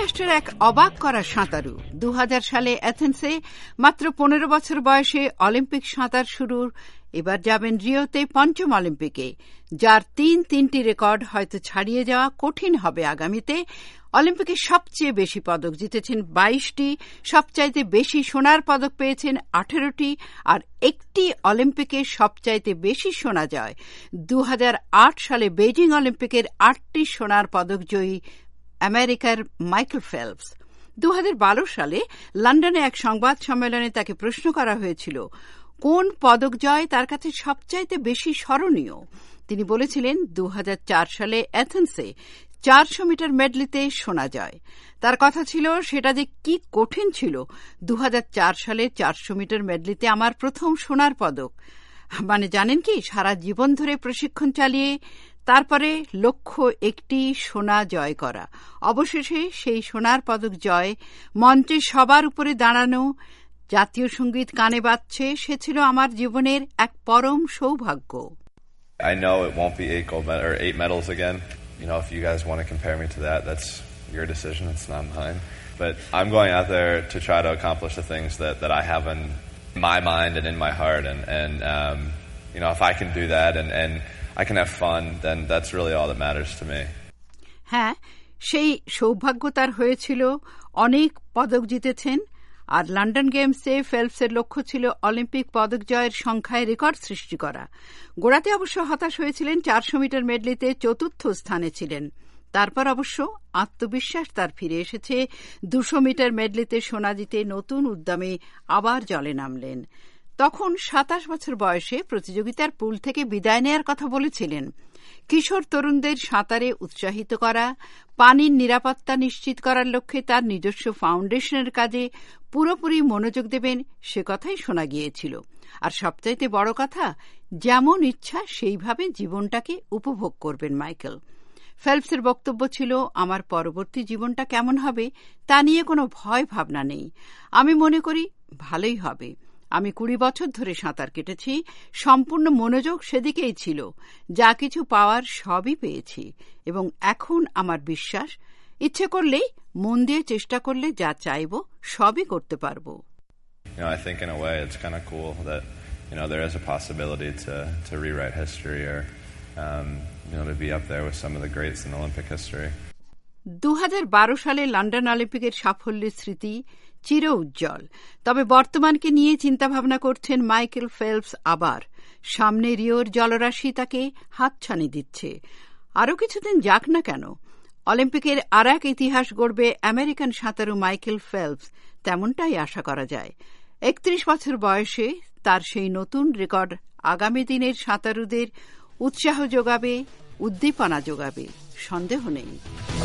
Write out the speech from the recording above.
যুক্তরাষ্ট্রের এক অবাক করা সাঁতারু 2000 সালে অ্যাথেন্সে মাত্র 15 বছর বয়সে অলিম্পিক সাঁতার শুরুর এবার যাবেন রিওতে পঞ্চম অলিম্পিকে, যার তিনটি রেকর্ড হয়তো ছাড়িয়ে যাওয়া কঠিন হবে আগামীতে। অলিম্পিকে সবচেয়ে বেশি পদক জিতেছেন 22টি, সবচাইতে বেশি সোনার পদক পেয়েছেন 18টি, আর একটি অলিম্পিকে সবচাইতে বেশি সোনা জয় 2008 সালে বেজিং অলিম্পিকের 8টি সোনার পদক জয়ী আমেরিকার মাইকেল ফেলপস। 2012 সালে লন্ডনে এক সংবাদ সম্মেলনে তাকে প্রশ্ন করা হয়েছিল কোন পদক জয় তার কাছে সবচাইতে বেশি স্মরণীয়। তিনি বলেছিলেন 2004 সালে অ্যাথেন্সে 400 মিটার মেডলিতে সোনা জয়। তার কথা ছিল সেটা যে কি কঠিন ছিল। 2004 সালে 400 মিটার মেডলিতে আমার প্রথম সোনার পদক। মানে জানেন কি, সারা জীবন ধরে প্রশিক্ষণ চালিয়ে তারপরে লক্ষ্য একটি সোনা জয় করা, অবশেষে সেই সোনার পদক জয়, মঞ্চে সবার উপরে দাঁড়ানো, জাতীয় সঙ্গীত কানে বাজছে, সে ছিল আমার জীবনের এক পরম সৌভাগ্য। I know it won't be 8 medals again. You know, if you guys want to compare me to that, that's your decision. It's not mine. But I'm going out there to try to accomplish the things that I have in my mind and in my heart. And you know, if I can do that and I can have fun, then that's really all that matters to me. হ্যাঁ, সেই সৌভাগ্য তার হয়েছিল। অনেক পদক জিতেছেন। আর London গেমসে ফেলপসের লক্ষ্য ছিল অলিম্পিক পদক জয়ের সংখ্যায় রেকর্ড সৃষ্টি করা। গোড়াতে অবশ্য হতাশ হয়েছিলেন, 400 মিটার মেডলিতে 4র্থ স্থানে ছিলেন। তারপর অবশ্য আত্মবিশ্বাস তার ফিরে এসেছে। 200 মিটার মেডলিতে সোনা জিতে নতুন উদ্যমে আবার জলে নামলেন। তখন 27 বছর বয়সে প্রতিযোগিতার পুল থেকে বিদায় নেয়ার কথা বলেছিলেন। কিশোর তরুণদের সাঁতারে উৎসাহিত করা, পানির নিরাপত্তা নিশ্চিত করার লক্ষ্যে তার নিজস্ব ফাউন্ডেশনের কাজে পুরোপুরি মনোযোগ দেবেন, সে কথাই শোনা গিয়েছিল। আর সবচাইতে বড় কথা, যেমন ইচ্ছা সেইভাবে জীবনটাকে উপভোগ করবেন মাইকেল। ফেলপসের বক্তব্য ছিল, আমার পরবর্তী জীবনটা কেমন হবে তা নিয়ে কোনো ভয় ভাবনা নেই। আমি মনে করি ভালোই হবে। আমি 20 বছর ধরে সাঁতার কেটেছি, সম্পূর্ণ মনোযোগ সেদিকেই ছিল। যা কিছু পাওয়ার সবই পেয়েছি এবং এখন আমার বিশ্বাস, ইচ্ছে করলেই, মন দিয়ে চেষ্টা করলে যা চাইব সবই করতে পারবো। You know, I think in a way it's kind of cool that, you know, there is a possibility to rewrite history or you know, to be up there with some of the greats in Olympic history. 2012 সালে London অলিম্পিকের সাফল্যের স্মৃতি চির উজ্জ্বল। তবে বর্তমানকে নিয়ে চিন্তাভাবনা করছেন মাইকেল ফেলপস। আবার সামনে রিওর জলরাশি তাকে হাতছানি দিচ্ছে। আরও কিছুদিন যাক না কেন, অলিম্পিকের আর এক ইতিহাস গড়বে আমেরিকান সাঁতারু মাইকেল ফেলপস, তেমনটাই আশা করা যায়। 31 বছর বয়সে তার সেই নতুন রেকর্ড আগামী দিনের সাঁতারুদের উৎসাহ যোগাবে, উদ্দীপনা যোগাবে, সন্দেহ নেই।